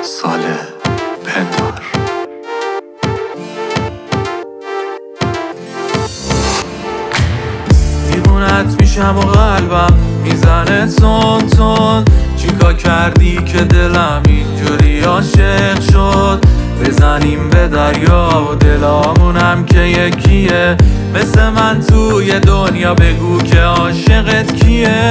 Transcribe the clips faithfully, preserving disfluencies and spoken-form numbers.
ساله پندار. دیوونت میشم و قلبم میزنه تون تون. چیکار کردی که دلم اینجوری عاشق شد؟ بزنیم به دریا و دلامونم که یکیه. مثل من توی دنیا بگو که عاشقت کیه.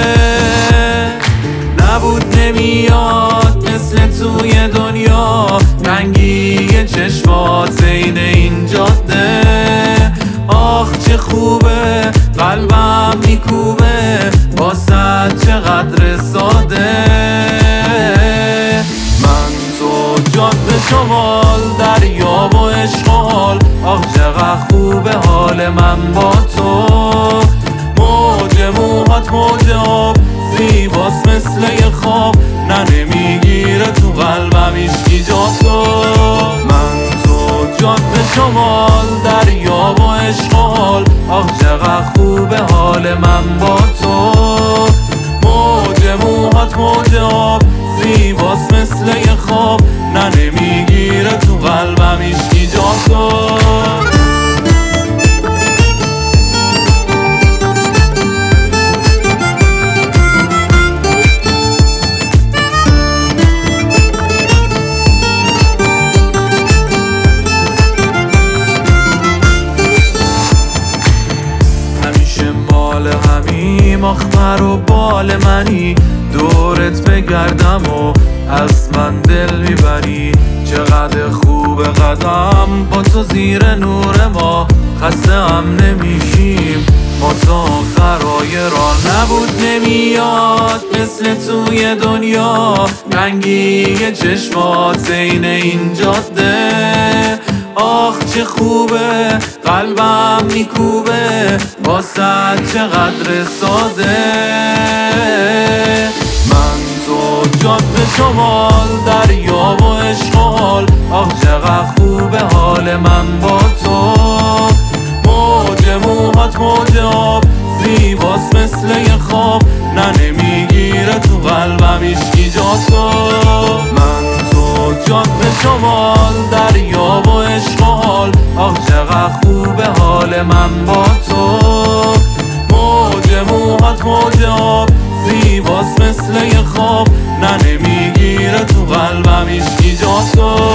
نبود نمیاد مثل توی دنیا رنگی چشمات عین این جاده. آخ چه خوبه قلبم میکوبه واسه چقدر ساده. من تو جاده شمال دریا و عشق و حال. آخ چقدر خوبه حال من با تو. موج موهات موج آب زیباست مثل یه خواب. نه نمیگیره تو قلبم ایشکی جا تو. من تو جاده شمال دریا و عشق و حال. آخ چقدر خوبه حال من با تو. موج موهات موج آب زیباست مثل یه خواب. نه نمیگیره تو قلبم ایشکی جا تو. مخمر و بال منی دورت بگردم و از من دل میبری. چقدر خوب قدم با تو زیر نور ما. خسته هم نمیشیم ما تا آخرای راه. نبود نمیاد مثل توی دنیا رنگی چشمات عین این جاده. آخ چه خوبه قلبم میکوبه واسه چقدر ساده. من تو جاده شمال دریا و عشق و حال. آخ چقدر خوبه حال من با تو. موج موهات موج آب زیباست مثل یه خواب. نه نمیگیره تو قلبم ایشکی جا تو. من تو جاده شمال دریا و عشق و حال. آخ چقدر خوبه حال من با تو. موج موهات موج آب زیباست مثل یه خواب. نه نمیگیره تو قلبم ایشکی جا تو.